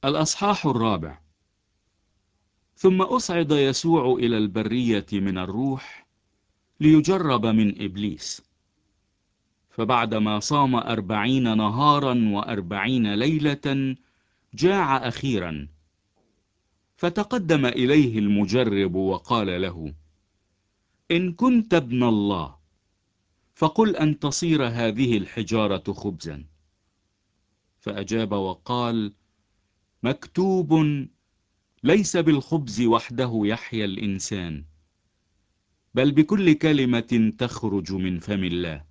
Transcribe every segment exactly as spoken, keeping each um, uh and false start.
الأصحاح الرابع. ثم أصعد يسوع إلى البرية من الروح ليجرب من إبليس. فبعدما صام أربعين نهارا وأربعين ليلة جاع أخيرا، فتقدم إليه المجرب وقال له: إن كنت ابن الله فقل أن تصير هذه الحجارة خبزا. فأجاب وقال: مكتوب: ليس بالخبز وحده يحيا الإنسان، بل بكل كلمة تخرج من فم الله.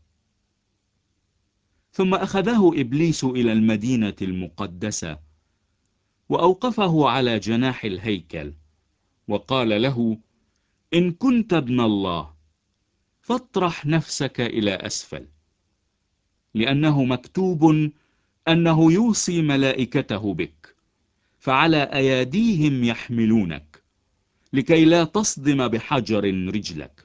ثم أخذه إبليس إلى المدينة المقدسة، وأوقفه على جناح الهيكل، وقال له: إن كنت ابن الله فاطرح نفسك إلى أسفل، لأنه مكتوب أنه يوصي ملائكته بك، فعلى أيديهم يحملونك، لكي لا تصدم بحجر رجلك.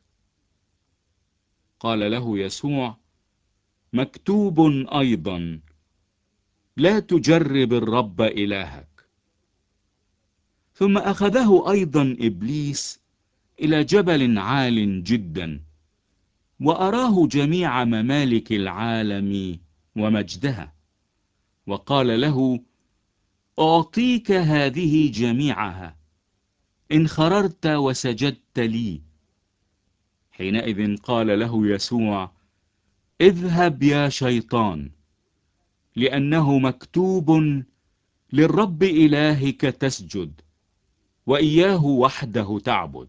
قال له يسوع: مكتوب أيضا: لا تجرب الرب إلهك. ثم أخذه أيضا إبليس إلى جبل عال جدا، وأراه جميع ممالك العالم ومجدها، وقال له: أعطيك هذه جميعها إن خررت وسجدت لي. حينئذ قال له يسوع: اذهب يا شيطان، لأنه مكتوب: للرب إلهك تسجد، وإياه وحده تعبد.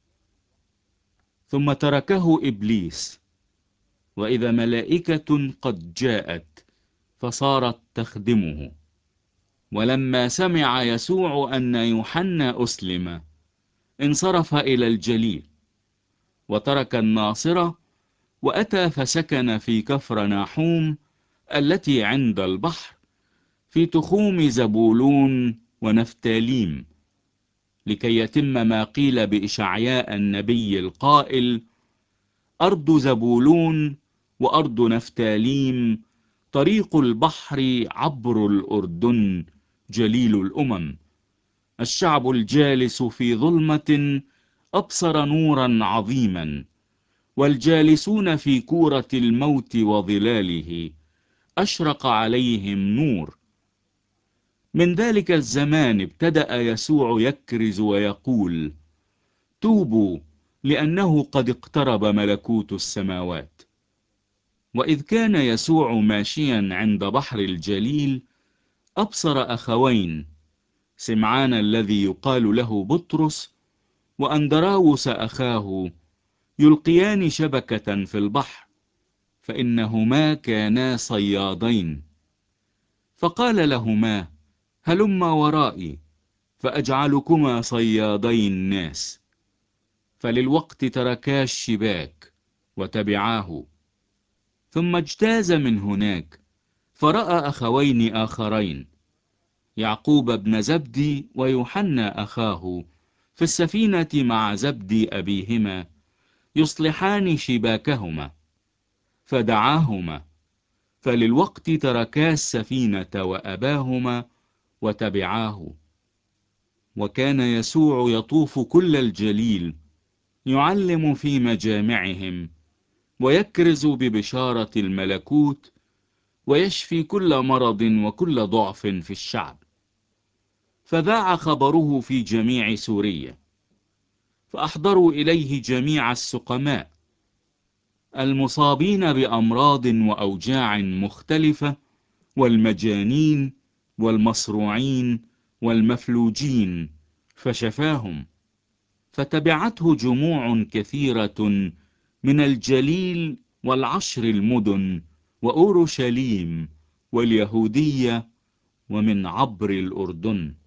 ثم تركه إبليس، وإذا ملائكة قد جاءت فصارت تخدمه. ولما سمع يسوع أن يوحنا أسلم، انصرف إلى الجليل، وترك الناصرة وأتى فسكن في كفر ناحوم التي عند البحر، في تخوم زبولون ونفتاليم، لكي يتم ما قيل بإشعياء النبي القائل: أرض زبولون وأرض نفتاليم، طريق البحر عبر الأردن، جليل الأمم. الشعب الجالس في ظلمة أبصر نورا عظيما، والجالسون في كورة الموت وظلاله أشرق عليهم نور. من ذلك الزمان ابتدأ يسوع يكرز ويقول: توبوا، لأنه قد اقترب ملكوت السماوات. وإذ كان يسوع ماشيا عند بحر الجليل، أبصر أخوين، سمعان الذي يقال له بطرس، وأندراوس أخاه، يلقيان شبكة في البحر، فإنهما كانا صيادين. فقال لهما: هلما ورائي فأجعلكما صيادي الناس. فللوقت تركا الشباك وتبعاه. ثم اجتاز من هناك، فرأى أخوين آخرين، يعقوب بن زبدي ويوحنا أخاه، في السفينة مع زبدي أبيهما، يصلحان شباكهما. فدعاهما، فللوقت تركا السفينة وأباهما وتبعاه. وكان يسوع يطوف كل الجليل، يعلم في مجامعهم، ويكرز ببشارة الملكوت، ويشفي كل مرض وكل ضعف في الشعب. فذاع خبره في جميع سوريا، فأحضروا إليه جميع السقماء المصابين بأمراض وأوجاع مختلفة، والمجانين والمصروعين والمفلوجين، فشفاهم. فتبعته جموع كثيرة من الجليل والعشر المدن وأورشليم واليهودية ومن عبر الأردن.